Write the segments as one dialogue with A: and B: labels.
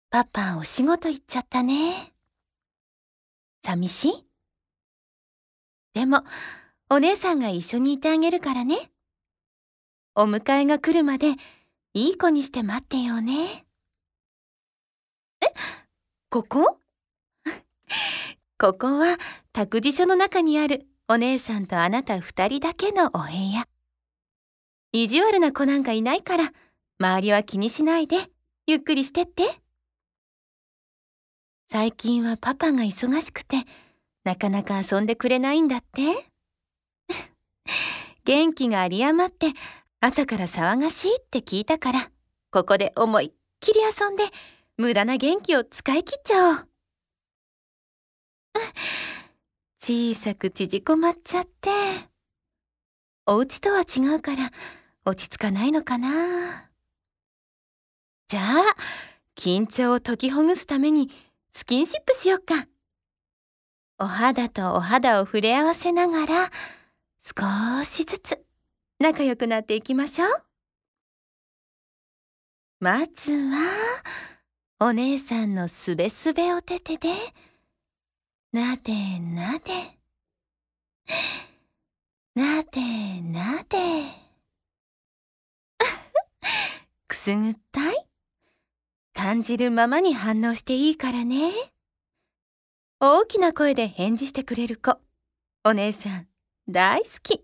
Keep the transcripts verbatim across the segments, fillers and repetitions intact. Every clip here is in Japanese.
A: パパお仕事行っちゃったね。寂しい？でも、お姉さんが一緒にいてあげるからね。お迎えが来るまで、いい子にして待ってようね。え、ここ？ここは、託児所の中にあるお姉さんとあなた二人だけのお部屋。意地悪な子なんかいないから、周りは気にしないで、ゆっくりしてって。最近はパパが忙しくて、なかなか遊んでくれないんだって。元気が有り余って、朝から騒がしいって聞いたから、ここで思いっきり遊んで、無駄な元気を使い切っちゃおう。小さく縮こまっちゃって。お家とは違うから、落ち着かないのかな。じゃあ、緊張を解きほぐすために、スキンシップしよっか。お肌とお肌を触れ合わせながら、少しずつ仲良くなっていきましょう。まずは、お姉さんのすべすべお手手で、なでなで、なでなで。くすぐったい？感じるままに反応していいからね。大きな声で返事してくれる子、お姉さん大好き。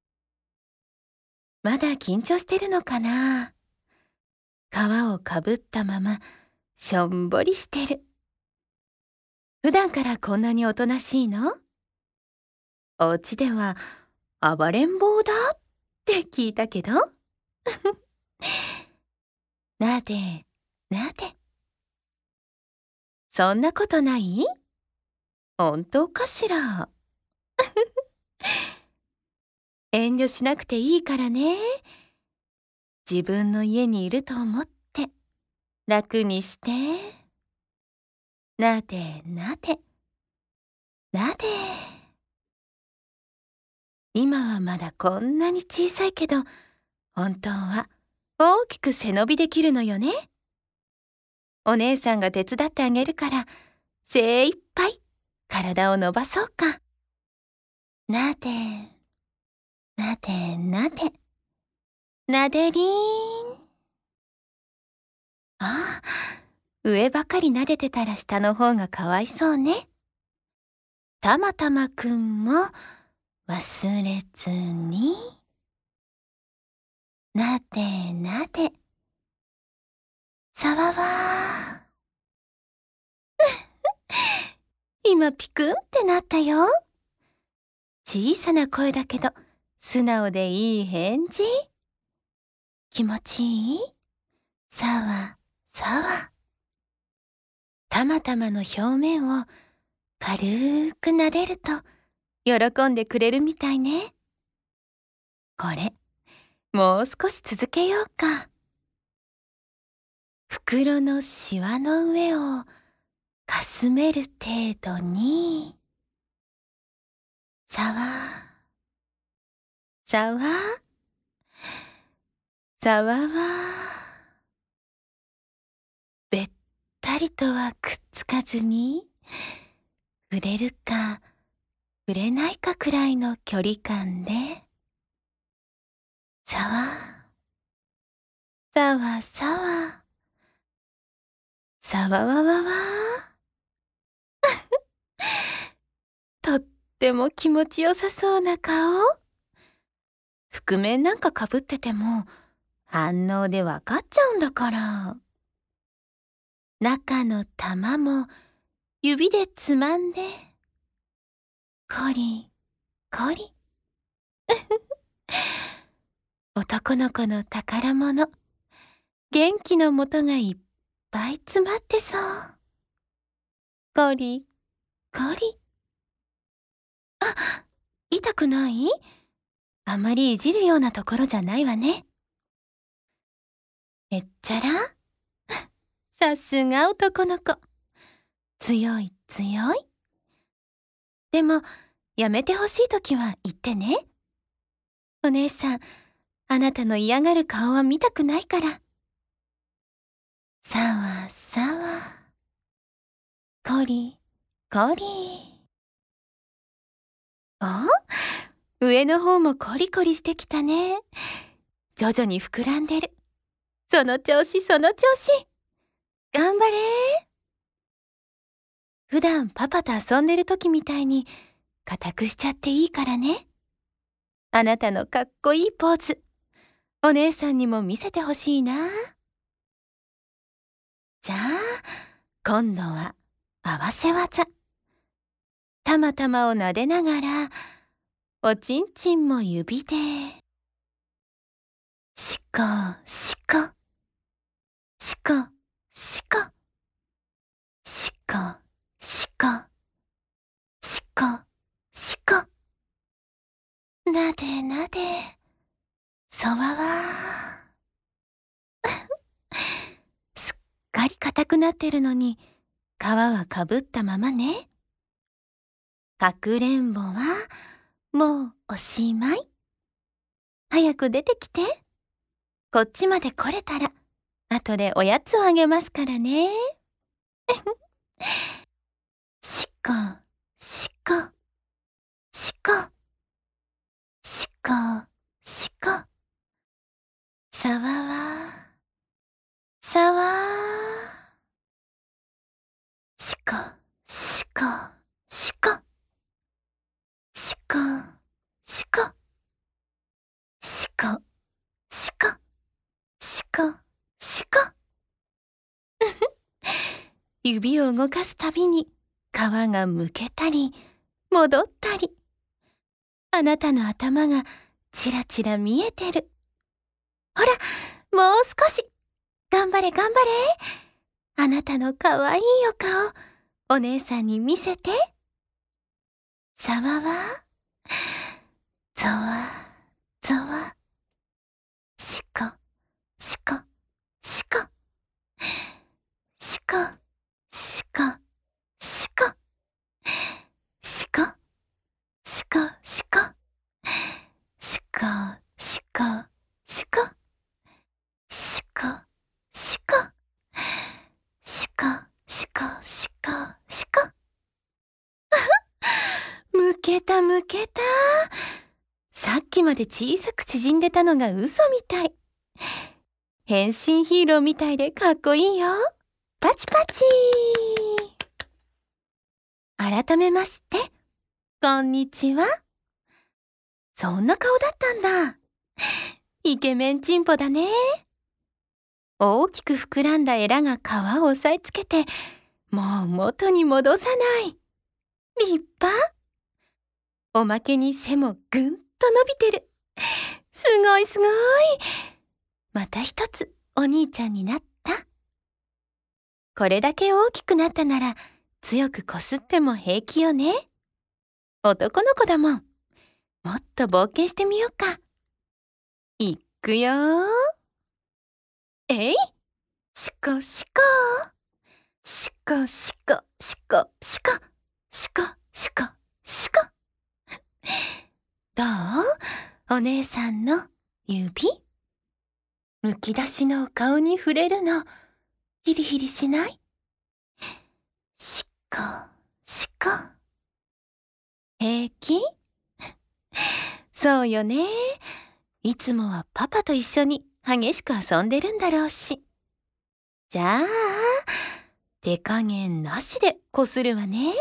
A: まだ緊張してるのかな？皮をかぶったまま、しょんぼりしてる。普段からこんなにおとなしいの？お家では暴れん坊だって聞いたけど。なで、なで。そんなことない？本当かしら？遠慮しなくていいからね。自分の家にいると思って楽にして。なでなでなで。今はまだこんなに小さいけど、本当は大きく背伸びできるのよね。お姉さんが手伝ってあげるから、精一杯体を伸ばそうか。なで、なでなで、なでりーん。ああ、上ばかり撫でてたら下の方がかわいそうね。たまたまくんも忘れずに。なでなで。さわわー。今ピクンってなったよ。小さな声だけど、素直でいい返事。気持ちいい？さわ、さわ。たまたまの表面を軽く撫でると、喜んでくれるみたいね。これ、もう少し続けようか。袋のシワの上をかすめる程度に、さわ、さわ、さわわ。べったりとはくっつかずに、触れるか触れないかくらいの距離感で、さわ、さわさわ、さわわわわ。とっても気持ちよさそうな顔。覆面なんかかぶってても反応でわかっちゃうんだから。中の玉も指でつまんで、コリコリ。男の子の宝物、元気のもとがいっぱい詰まってそう。コリコリ。あ、痛くない？あまりいじるようなところじゃないわね。へっちゃら？さすが男の子。強い強い。でも、やめてほしいときは言ってね。お姉さん、あなたの嫌がる顔は見たくないから。さわさわ。 コリコリ。あ、上の方もコリコリしてきたね。徐々に膨らんでる。その調子その調子。頑張れ。普段パパと遊んでる時みたいに固くしちゃっていいからね。あなたのかっこいいポーズ、お姉さんにも見せてほしいな。じゃあ今度は合わせ技。たまたまを撫でながらおちんちんも指でしこしこしこしこしこしこしこしこ、なでなで、そわわすっかり硬くなってるのに皮はかぶったままね。かくれんぼはもうおしまい。早く出てきて。こっちまで来れたら後でおやつをあげますからね。しこしこしこしこしこ、さわわさわしこしこしこしこしこしこしこしこしこ。指を動かすたびに皮がむけたり戻ったり、あなたの頭がちらちら見えてる。ほら、もう少し。頑張れ頑張れ。あなたのかわいいお顔、お姉さんに見せて。さわわ、ざわざわ、しこしこしこしこしこしこしこしこしこしこしこしこしこしこしこしこしこしこ。むけたむけた。さっきまで小さく縮んでたのが嘘みたい。変身ヒーローみたいでかっこいいよ。パチパチ。改めまして、こんにちは。そんな顔だったんだ。イケメンチンポだね。大きく膨らんだエラが皮を押さえつけて、もう元に戻さない。立派。おまけに背もぐんと伸びてる。すごいすごい。また一つお兄ちゃんになった。これだけ大きくなったなら強くこすっても平気よね。男の子だもん。もっと冒険してみようか。いくよー。えい、しこしこしこしこしこしこしこしこしこ。どう？お姉さんの指？むき出しのお顔に触れるのヒリヒリしない？しこしこ。平気？そうよね。いつもはパパと一緒に激しく遊んでるんだろうし。じゃあ手加減なしでこするわね。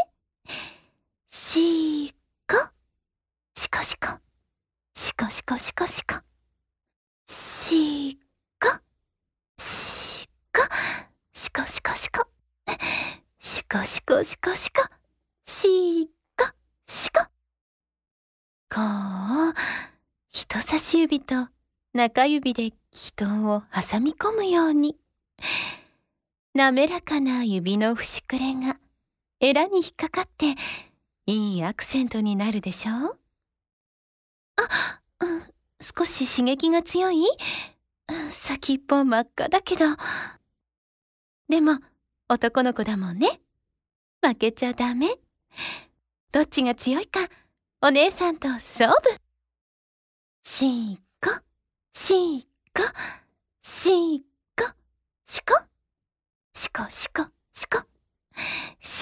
A: しこしこしこしこしこしこしこしこしこしこしこしこしこしこしこしこしこしこ。こう人差し指と中指で気筒を挟み込むように、滑らかな指の節くれがエラに引っかかっていいアクセントになるでしょう。あ、うん、少し刺激が強い？先っぽ真っ赤だけど。でも男の子だもんね。負けちゃダメ。どっちが強いかお姉さんと勝負。しこしこしこしこしこしこしこし